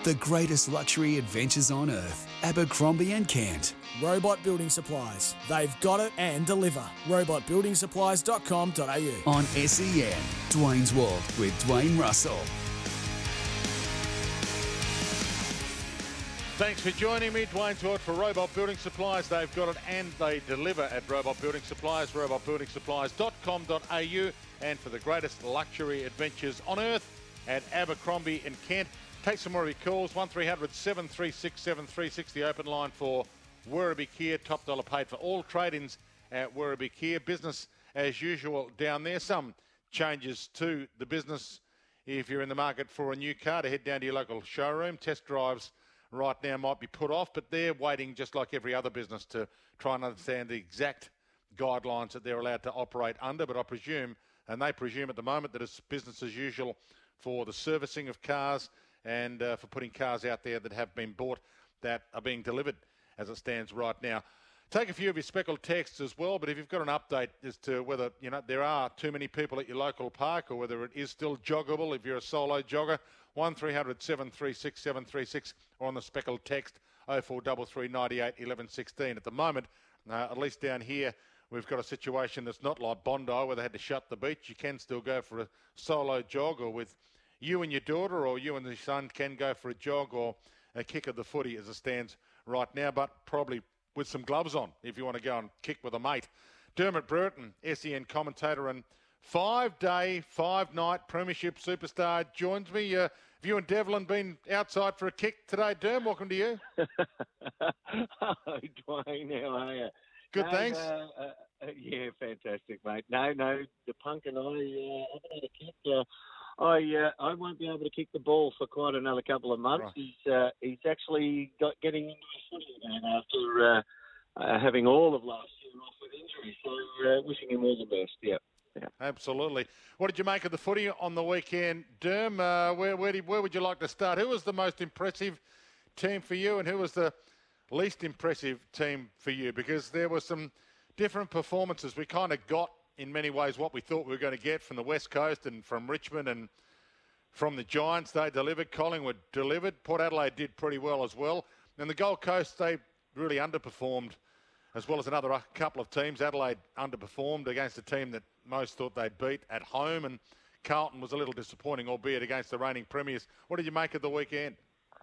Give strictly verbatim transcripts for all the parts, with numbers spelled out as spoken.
The greatest luxury adventures on earth. Abercrombie and Kent. Robot Building Supplies. They've got it and deliver. robot building supplies dot com dot a u. On S E N, Dwayne's World with Dwayne Russell. Thanks for joining me, Dwayne's World for Robot Building Supplies. They've got it and they deliver at Robot Building Supplies, robot building supplies dot com dot a u, and for the greatest luxury adventures on earth at Abercrombie and Kent. Take some more of your calls, one three hundred seven three six seven three six, the open line for Werribee Kia. Top dollar paid for all trade-ins at Werribee Kia. Business as usual down there. Some changes to the business if you're in the market for a new car, to head down to your local showroom. Test drives right now might be put off, but they're waiting just like every other business to try and understand the exact guidelines that they're allowed to operate under. But I presume, and they presume at the moment, that it's business as usual for the servicing of cars and uh, for putting cars out there that have been bought that are being delivered as it stands right now. Take a few of your speckled texts as well, but if you've got an update as to whether, you know, there are too many people at your local park or whether it is still joggable if you're a solo jogger, one three hundred seven three six seven three six, or on the speckled text oh four three three nine eight one one one six. At the moment, uh, at least down here, we've got a situation that's not like Bondi where they had to shut the beach. You can still go for a solo jog, or with you and your daughter or you and your son can go for a jog or a kick of the footy as it stands right now, but probably with some gloves on if you want to go and kick with a mate. Dermot Brereton, S E N commentator and five-day, five-night premiership superstar, joins me. Uh, have you and Devlin been outside for a kick today, Derm? Welcome to you. Hello, Dwayne. How are you? Good, no, thanks. Uh, uh, yeah, fantastic, mate. No, no, the punk and I uh, haven't had a kick. Uh, I uh, I won't be able to kick the ball for quite another couple of months. Right. He's uh, he's actually got getting into his footy again after uh, uh, having all of last year off with injury. So uh, wishing him all the best. Yeah. Yeah. Absolutely. What did you make of the footy on the weekend, Derm? Uh, where where, did, where would you like to start? Who was the most impressive team for you, and who was the least impressive team for you? Because there were some different performances. We kind of got, in many ways, what we thought we were going to get from the West Coast and from Richmond and from the Giants. They delivered. Collingwood delivered. Port Adelaide did pretty well as well. And the Gold Coast, they really underperformed, as well as another couple of teams. Adelaide underperformed against a team that most thought they'd beat at home, and Carlton was a little disappointing, albeit against the reigning premiers. What did you make of the weekend?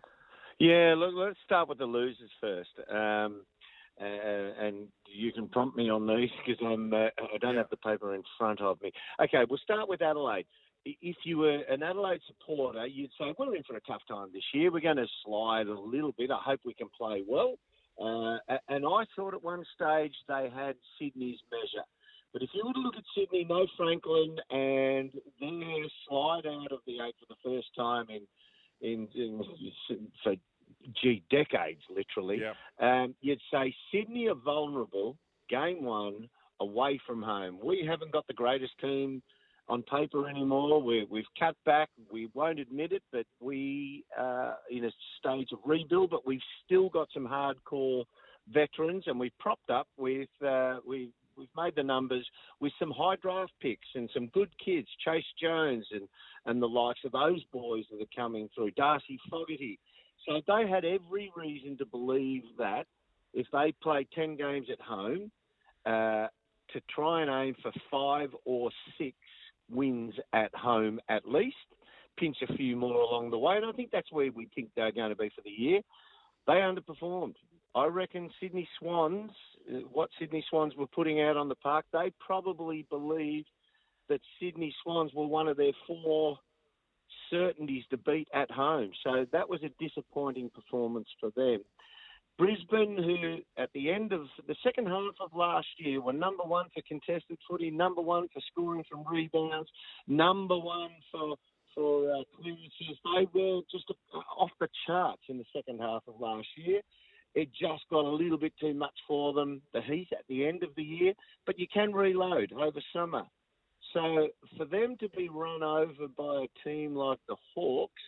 Yeah, look, let's start with the losers first. Um, uh, and you can prompt me on these because I'm uh, I don't Yeah. have the paper in front of me. Okay, we'll start with Adelaide. If you were an Adelaide supporter, you'd say, we're in for a tough time this year. We're going to slide a little bit. I hope we can play well. Uh, and I thought at one stage they had Sydney's measure. But if you were to look at Sydney, no Franklin, and their slide out of the eight for the first time in, in, in for, gee, decades, literally, Yeah. um, you'd say Sydney are vulnerable, game one, away from home. We haven't got the greatest team on paper anymore. We're, we've cut back. We won't admit it, but we are in a stage of rebuild, but we've still got some hardcore veterans, and we've propped up with, uh, we, we've made the numbers with some high draft picks and some good kids, Chase Jones and, and the likes of those boys that are coming through, Darcy Fogarty. So they had every reason to believe that if they play ten games at home, uh, to try and aim for five or six wins at home at least, pinch a few more along the way. And I think that's where we think they're going to be for the year. They underperformed. I reckon Sydney Swans, what Sydney Swans were putting out on the park, they probably believed that Sydney Swans were one of their four certainties to beat at home. So that was a disappointing performance for them. Brisbane, who at the end of the second half of last year were number one for contested footy, number one for scoring from rebounds, number one for for uh, clearances. They were just off the charts in the second half of last year. It just got a little bit too much for them, the heat at the end of the year, but you can reload over summer. So for them to be run over by a team like the Hawks,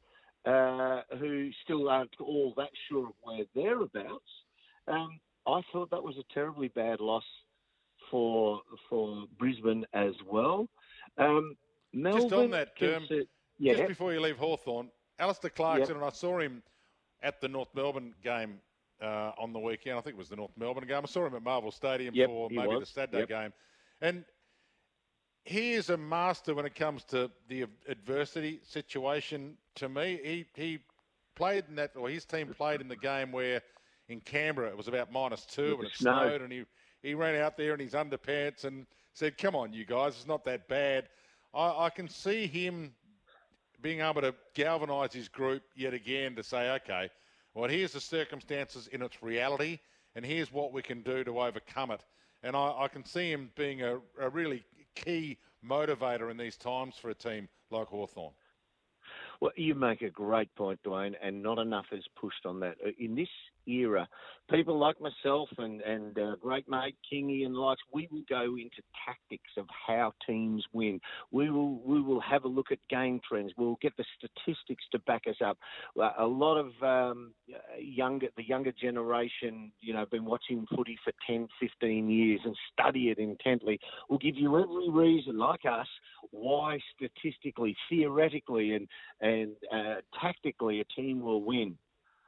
uh, who still aren't all that sure of where they're about, um, I thought that was a terribly bad loss for for Brisbane as well. Um, Melbourne, Just on that, um, consi- yeah. just before you leave Hawthorn, Alistair Clarkson, Yep. and I saw him at the North Melbourne game uh, on the weekend. I think it was the North Melbourne game. I saw him at Marvel Stadium Yep, for he maybe was. the Saturday Yep. game. And he is a master when it comes to the adversity situation. To me, he, he played in that, or his team played in the game where in Canberra it was about minus two With and the it snow. snowed, and he, he ran out there in his underpants and said, come on, you guys, it's not that bad. I, I can see him being able to galvanise his group yet again to say, okay, well, here's the circumstances in its reality, and here's what we can do to overcome it. And I, I can see him being a, a really key motivator in these times for a team like Hawthorn. Well, you make a great point, Dwayne, and not enough is pushed on that. In this era, people like myself and, and uh, great mate Kingy and likes, we will go into tactics of how teams win. We will we will have a look at game trends. We'll get the statistics to back us up. A lot of um, younger the younger generation, you know, been watching footy for ten, fifteen years and study it intently, will give you every reason, like us, why statistically, theoretically and, and uh, tactically a team will win.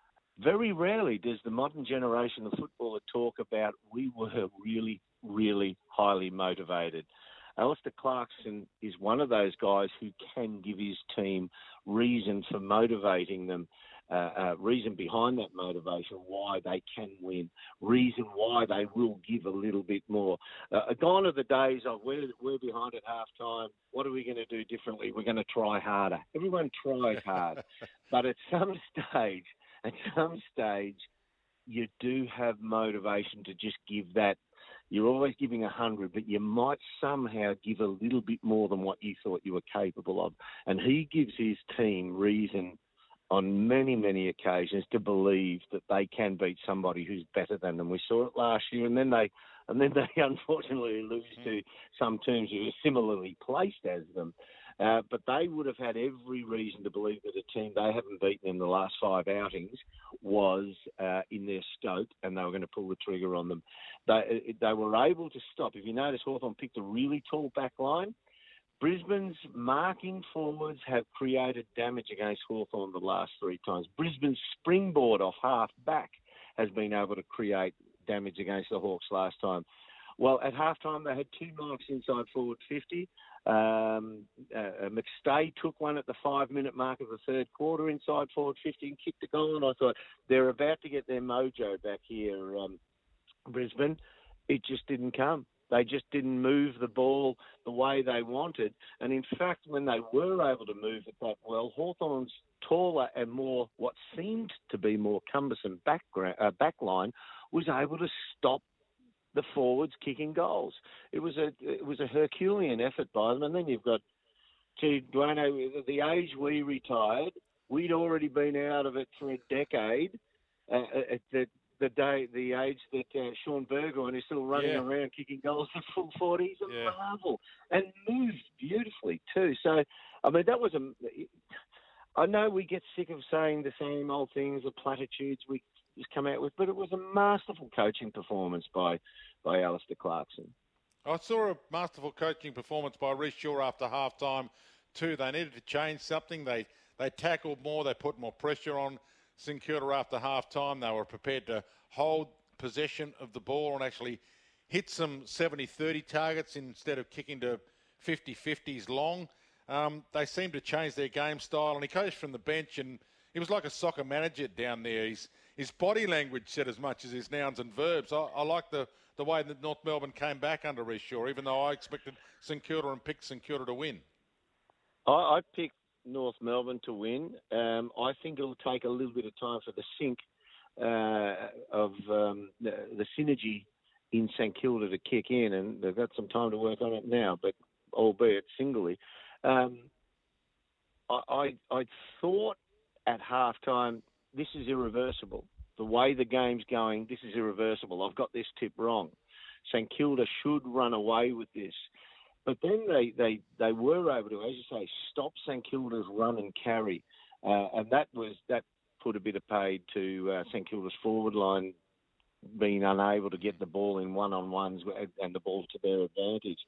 Very rarely does the modern generation of footballer talk about we were really, really highly motivated. Alistair Clarkson is one of those guys who can give his team reason for motivating them, uh, uh, reason behind that motivation, why they can win, reason why they will give a little bit more. Uh, gone are the days of we're, we're behind at half time, what are we going to do differently? We're going to try harder. Everyone tries hard, but at some stage, At some stage, you do have motivation to just give that. You're always giving a hundred, but you might somehow give a little bit more than what you thought you were capable of. And he gives his team reason on many, many occasions to believe that they can beat somebody who's better than them. We saw it last year, and then they, and then they unfortunately lose to some teams who are similarly placed as them. Uh, but they would have had every reason to believe that a team they haven't beaten in the last five outings was uh, in their scope, and they were going to pull the trigger on them. They, they were able to stop. If you notice, Hawthorn picked a really tall back line. Brisbane's marking forwards have created damage against Hawthorn the last three times. Brisbane's springboard off half back has been able to create damage against the Hawks last time. Well, at halftime, they had two marks inside forward fifty. Um, uh, McStay took one at the five-minute mark of the third quarter inside forward fifty and kicked a goal. And I thought, they're about to get their mojo back here, um, Brisbane. It just didn't come. They just didn't move the ball the way they wanted. And in fact, when they were able to move it that well, Hawthorn's taller and more, what seemed to be more cumbersome background, uh, backline was able to stop the forwards kicking goals. It was a it was a Herculean effort by them. And then you've got, to Dwayne, the age we retired, we'd already been out of it for a decade. Uh, at the the day, the age that uh, Sean Burgoyne is still running Yeah. around kicking goals at full forty. He's a Yeah. marvel and moved beautifully too. So, I mean, that was a. I know we get sick of saying the same old things, the platitudes we just come out with, but it was a masterful coaching performance by by Alistair Clarkson. I saw a masterful coaching performance by Reece Shaw after half-time too. They needed to change something. They they tackled more. They put more pressure on St Kilda after half-time. They were prepared to hold possession of the ball and actually hit some seventy thirty targets instead of kicking to fifty fifties long. Um, they seemed to change their game style, and he coached from the bench, and he was like a soccer manager down there. His, his body language said as much as his nouns and verbs. I, I like the, the way that North Melbourne came back under Reece Shaw, even though I expected St Kilda and picked St Kilda to win. I, I picked North Melbourne to win. Um, I think it'll take a little bit of time for the sync uh, of um, the, the synergy in St Kilda to kick in, and they've got some time to work on it now, but albeit singly. Um, I, I, I thought at halftime, this is irreversible. The way the game's going, this is irreversible. I've got this tip wrong. St Kilda should run away with this. But then they, they, they were able to, as you say, stop St Kilda's run and carry. Uh, and that was that put a bit of paid to uh, St Kilda's forward line being unable to get the ball in one-on-ones and the ball to their advantage.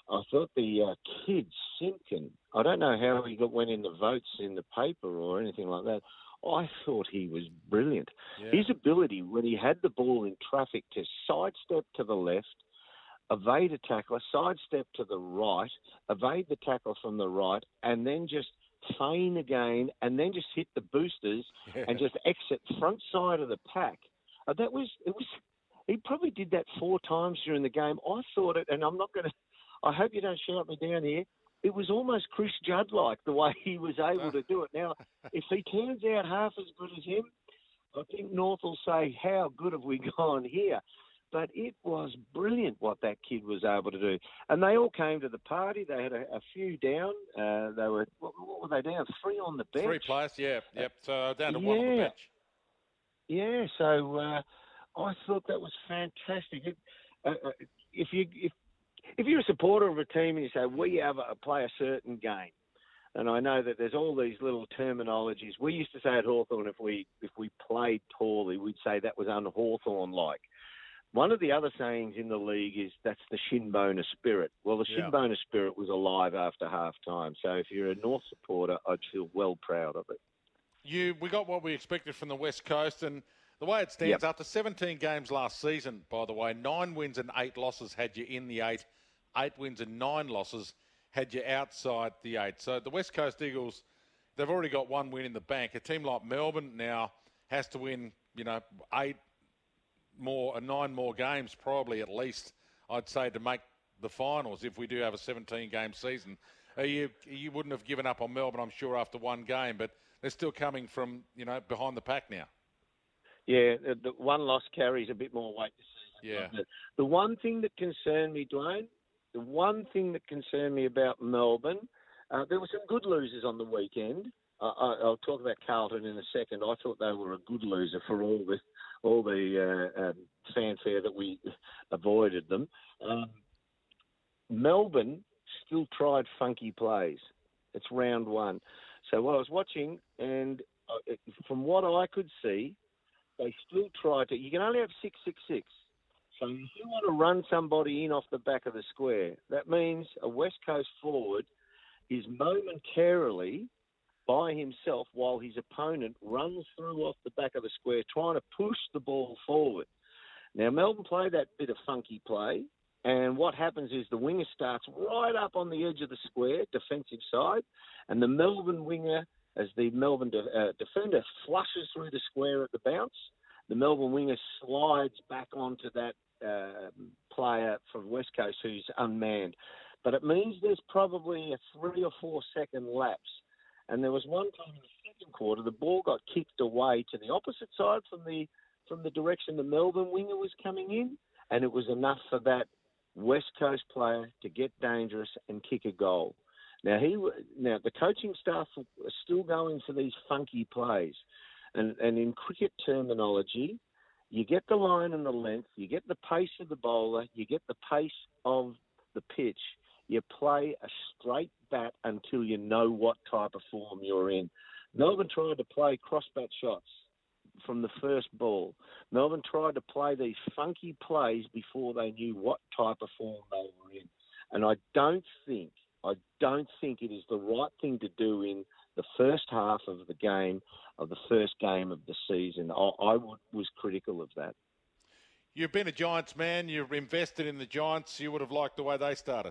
I thought the uh, kid, Simpkin, I don't know how he got went in the votes in the paper or anything like that. I thought he was brilliant. Yeah. His ability when he had the ball in traffic to sidestep to the left, evade a tackler, sidestep to the right, evade the tackle from the right, and then just feign again, and then just hit the boosters yeah. and just exit front side of the pack. Uh, that was it was. He probably did that four times during the game. I thought it, and I'm not going to. I hope you don't shout me down here. It was almost Chris Judd-like the way he was able to do it. Now, if he turns out half as good as him, I think North will say, how good have we gone here? But it was brilliant what that kid was able to do. And they all came to the party. They had a, a few down. Uh, they were, what, what were they down? Three on the bench. Three players, yeah. Yep. So down to yeah. one on the bench. Yeah, so uh, I thought that was fantastic. It, uh, if you if if you're a supporter of a team and you say we have a play a certain game, and I know that there's all these little terminologies. We used to say at Hawthorn if we if we played poorly, we'd say that was un-Hawthorn-like. One of the other sayings in the league is that's the Shinboner spirit. Well, the Yeah. Shinboner spirit was alive after half time. So if you're a North supporter, I'd feel well proud of it. You, we got what we expected from the West Coast, and the way it stands, Yep. after seventeen games last season, by the way, nine wins and eight losses had you in the eight, eight wins and nine losses had you outside the eight. So the West Coast Eagles, they've already got one win in the bank. A team like Melbourne now has to win, you know, eight more, nine more games, probably at least, I'd say, to make the finals if we do have a seventeen-game season. Uh, you you wouldn't have given up on Melbourne, I'm sure, after one game, but they're still coming from, you know, behind the pack now. Yeah, the, the one loss carries a bit more weight this season. Yeah. doesn't it? The one thing that concerned me, Dwayne, the one thing that concerned me about Melbourne, uh, there were some good losers on the weekend. Uh, I, I'll talk about Carlton in a second. I thought they were a good loser for all the all the uh, um, fanfare that we avoided them. Um, Melbourne still tried funky plays. It's round one. So what I was watching, and uh, from what I could see, they still tried to. You can only have six, six, six. So if you want to run somebody in off the back of the square, that means a West Coast forward is momentarily by himself while his opponent runs through off the back of the square, trying to push the ball forward. Now, Melbourne play that bit of funky play, and what happens is the winger starts right up on the edge of the square, defensive side, and the Melbourne winger, as the Melbourne de- uh, defender flushes through the square at the bounce, the Melbourne winger slides back onto that uh, player from West Coast who's unmanned. But it means there's probably a three or four second lapse. And there was one time in the second quarter, the ball got kicked away to the opposite side from the from the direction the Melbourne winger was coming in, and it was enough for that West Coast player to get dangerous and kick a goal. Now he now the coaching staff are still going for these funky plays, and and in cricket terminology, you get the line and the length, you get the pace of the bowler, you get the pace of the pitch. You play a straight bat until you know what type of form you're in. Melbourne tried to play cross-bat shots from the first ball. Melbourne tried to play these funky plays before they knew what type of form they were in. And I don't think, I don't think it is the right thing to do in the first half of the game, of the first game of the season. I, I would, was critical of that. You've been a Giants man. You've invested in the Giants. You would have liked the way they started.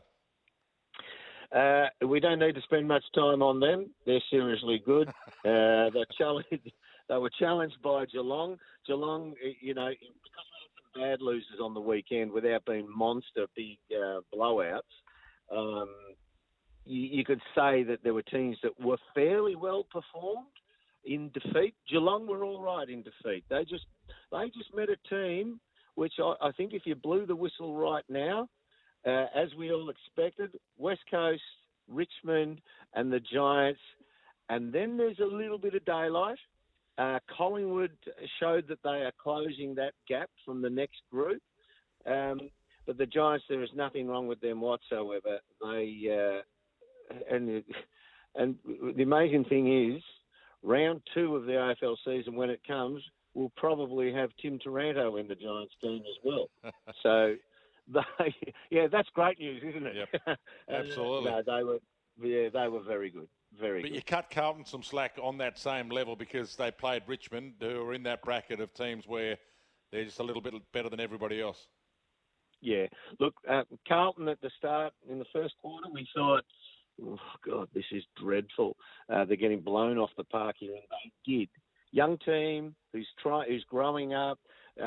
Uh, we don't need to spend much time on them. They're seriously good. Uh, they're challenged, they were challenged by Geelong. Geelong, you know, because we had some bad losers on the weekend without being monster big uh, blowouts, um, you, you could say that there were teams that were fairly well performed in defeat. Geelong were all right in defeat. They just they just met a team which I, I think if you blew the whistle right now, Uh, as we all expected, West Coast, Richmond and the Giants. And then there's a little bit of daylight. Uh, Collingwood showed that they are closing that gap from the next group. Um, but the Giants, there is nothing wrong with them whatsoever. They uh, and, and the amazing thing is, round two of the A F L season, when it comes, we'll probably have Tim Taranto in the Giants team as well. So they, yeah, that's great news, isn't it? Yep, absolutely. uh, no, they were, yeah, they were very good, very but good. you cut Carlton some slack on that same level because they played Richmond, who are in that bracket of teams where they're just a little bit better than everybody else. Yeah, look, uh, Carlton at the start in the first quarter, we thought, oh, God, this is dreadful. Uh, they're getting blown off the park here, and they did. Young team who's try, who's growing up.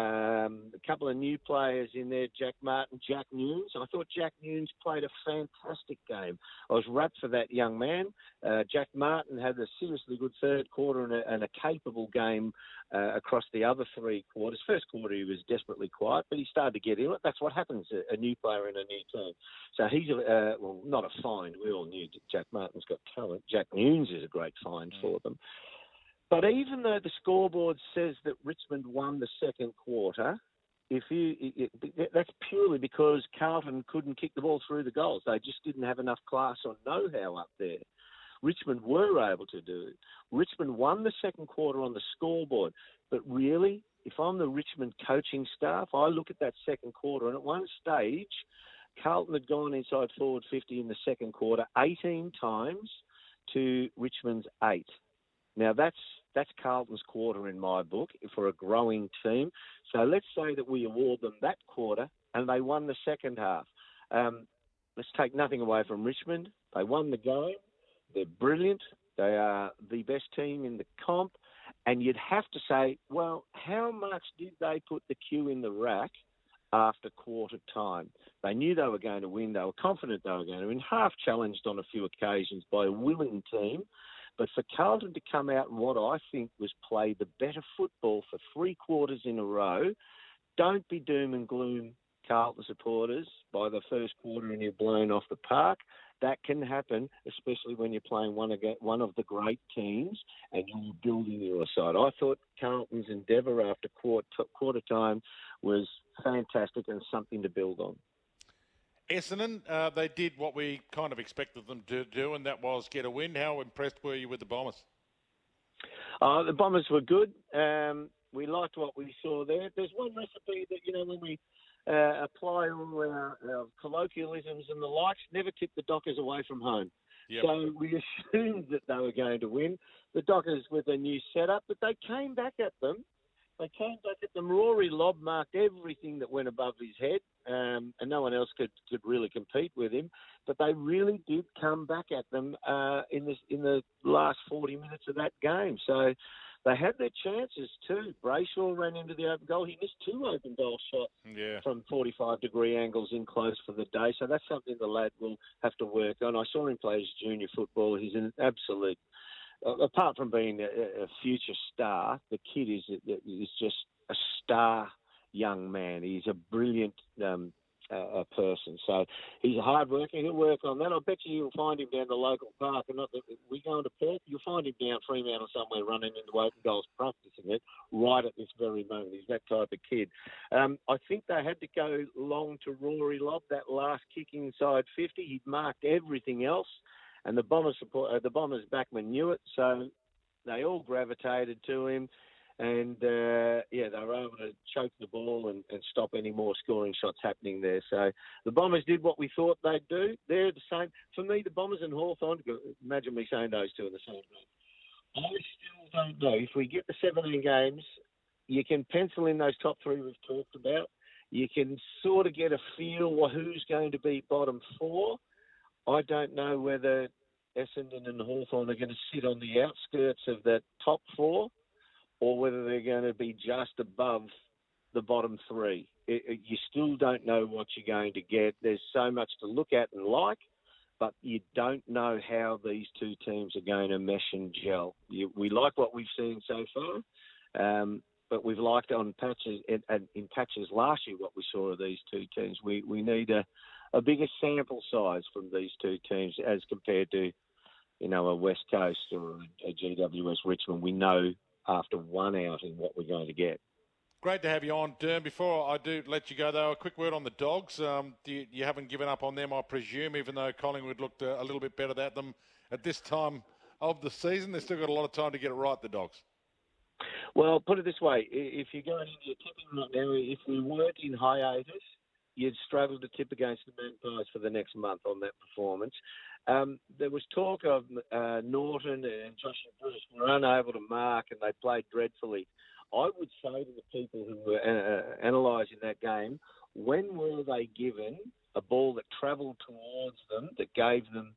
Um, a couple of new players in there, Jack Martin, Jack Nunes. I thought Jack Nunes played a fantastic game. I was rapt for that young man. Uh, Jack Martin had a seriously good third quarter and a, and a capable game uh, across the other three quarters. First quarter he was desperately quiet, but he started to get in it. That's what happens, a, a new player in a new team. So he's, a, uh, well, not a find. We all knew Jack Martin's got talent. Jack Nunes is a great find mm. for them. But even though the scoreboard says that Richmond won the second quarter, if you it, it, that's purely because Carlton couldn't kick the ball through the goals. They just didn't have enough class or know-how up there. Richmond were able to do it. Richmond won the second quarter on the scoreboard. But really, if I'm the Richmond coaching staff, I look at that second quarter, and at one stage, Carlton had gone inside forward fifty in the second quarter eighteen times to Richmond's eight. Now, that's that's Carlton's quarter in my book for a growing team. So let's say that we award them that quarter and they won the second half. Um, let's take nothing away from Richmond. They won the game. They're brilliant. They are the best team in the comp. And you'd have to say, well, how much did they put the cue in the rack after quarter time? They knew they were going to win. They were confident they were going to win, half challenged on a few occasions by a willing team. But for Carlton to come out and what I think was play the better football for three quarters in a row, don't be doom and gloom, Carlton supporters, by the first quarter and you're blown off the park. That can happen, especially when you're playing one of, one of the great teams and you're building your side. I thought Carlton's endeavour after quarter, quarter time was fantastic and something to build on. Essendon, uh, they did what we kind of expected them to do, and that was get a win. How impressed were you with the Bombers? Uh, the Bombers were good. Um, we liked what we saw there. There's one recipe that, you know, when we uh, apply all our, our colloquialisms and the likes, never tip the Dockers away from home. Yep. So we assumed that they were going to win. The Dockers with a new setup, but they came back at them. They came back at them. Rory Lobb marked everything that went above his head, um, and no one else could, could really compete with him. But they really did come back at them uh, in the in the last forty minutes of that game. So they had their chances too. Brayshaw ran into the open goal. He missed two open goal shots yeah. from forty-five degree angles in close for the day. So that's something the lad will have to work on. I saw him play his junior football. He's an absolute. Apart from being a, a future star, the kid is is just a star young man. He's a brilliant um, uh, person. So he's a hard worker. He'll work on that. I bet you you'll find him down the local park. And not that we go into Perth, you'll find him down Fremantle somewhere running into open goals, practicing it right at this very moment. He's that type of kid. Um, I think they had to go long to Rory Lobb, that last kick inside fifty. He'd marked everything else. And the Bombers support, uh, the Bombers backman knew it, so they all gravitated to him. And, uh, yeah, they were able to choke the ball and, and stop any more scoring shots happening there. So the Bombers did what we thought they'd do. They're the same. For me, the Bombers and Hawthorn, imagine me saying those two in the same room. I still don't know. If we get the seventeen games, you can pencil in those top three we've talked about. You can sort of get a feel for who's going to be bottom four. I don't know whether Essendon and Hawthorn are going to sit on the outskirts of that top four or whether they're going to be just above the bottom three. It, it, you still don't know what you're going to get. There's so much to look at and like, but you don't know how these two teams are going to mesh and gel. You, we like what we've seen so far, um, but we've liked on patches in, in patches last year what we saw of these two teams. We we need a a bigger sample size from these two teams as compared to, you know, a West Coast or a G W S Richmond. We know after one outing what we're going to get. Great to have you on, Derm. Before I do let you go, though, a quick word on the Dogs. Um, do you, you haven't given up on them, I presume, even though Collingwood looked a, a little bit better at them at this time of the season. They've still got a lot of time to get it right, the Dogs. Well, put it this way. If you're going into your tipping right now, if we weren't in hiatus, you'd struggle to tip against the Magpies for the next month on that performance. Um, there was talk of uh, Norton and Joshua Bruce were unable to mark and they played dreadfully. I would say to the people who were uh, analysing that game, when were they given a ball that travelled towards them, that gave them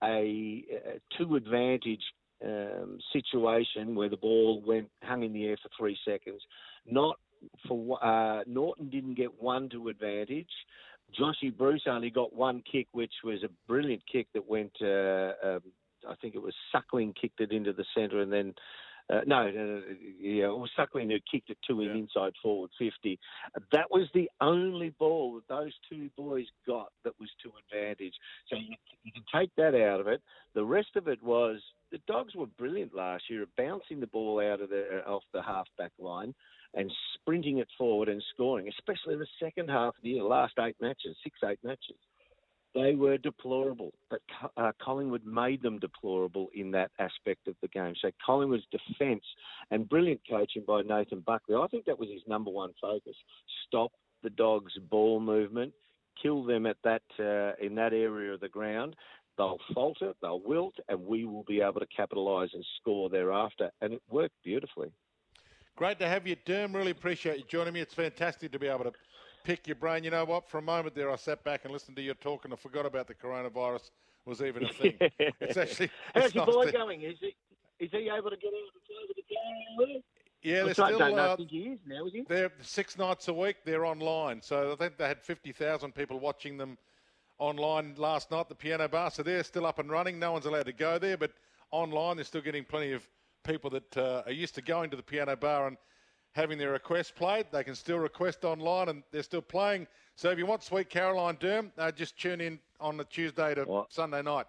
a, a two-advantage um, situation where the ball went hung in the air for three seconds? Not for uh, Norton didn't get one to advantage. Joshy Bruce only got one kick, which was a brilliant kick that went. Uh, um, I think it was Suckling kicked it into the centre, and then. Uh, no, no, no, yeah, it was Suckling who kicked it to him yeah. inside forward fifty. That was the only ball that those two boys got that was to advantage. So you, you can take that out of it. The rest of it was the Dogs were brilliant last year at bouncing the ball out of the off the half-back line and sprinting it forward and scoring, especially in the second half of the year, last eight matches, six, eight matches. They were deplorable, but uh, Collingwood made them deplorable in that aspect of the game. So Collingwood's defence and brilliant coaching by Nathan Buckley, I think that was his number one focus. Stop the Dogs' ball movement, kill them at that uh, in that area of the ground. They'll falter, they'll wilt, and we will be able to capitalise and score thereafter. And it worked beautifully. Great to have you, Derm. Really appreciate you joining me. It's fantastic to be able to pick your brain. You know what? For a moment there, I sat back and listened to you talk, and I forgot about the coronavirus was even a thing. It's actually. How's it's your nice boy to... going? Is he is he able to get out and play with the game? Yeah, they're I still. don't know, Uh, I think he is now, is he? They're six nights a week. They're online, so I think they had fifty thousand people watching them online last night. The Piano Bar, so they're still up and running. No one's allowed to go there, but online they're still getting plenty of people that uh, are used to going to the Piano Bar and having their requests played. They can still request online, and they're still playing. So if you want Sweet Caroline Derm, uh, just tune in on the Tuesday to what? Sunday night.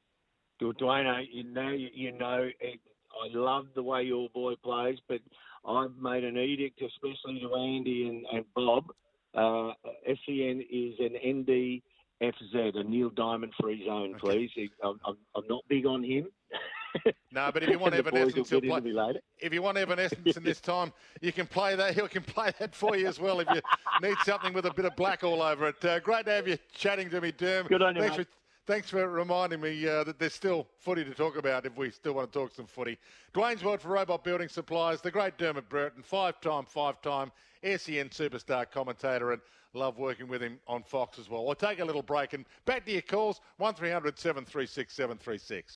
Dwayne, you know, you know, I love the way your boy plays, but I've made an edict, especially to Andy and, and Bob. Uh, S E N is an N D F Z, a Neil Diamond free zone, please. Okay. I'm, I'm, I'm not big on him. No, but if you want Evanescence, he'll play. If you want Evanescence in this time, you can play that. He can play that for you as well if you need something with a bit of black all over it. Uh, great to have you chatting to me, Derm. Good on you, thanks mate. For, thanks for reminding me uh, that there's still footy to talk about if we still want to talk some footy. Dwayne's World for Robot Building Supplies, the great Dermot Burton, five-time, five-time S E N superstar commentator, and love working with him on Fox as well. We'll take a little break and back to your calls, one three hundred seven three six seven three six.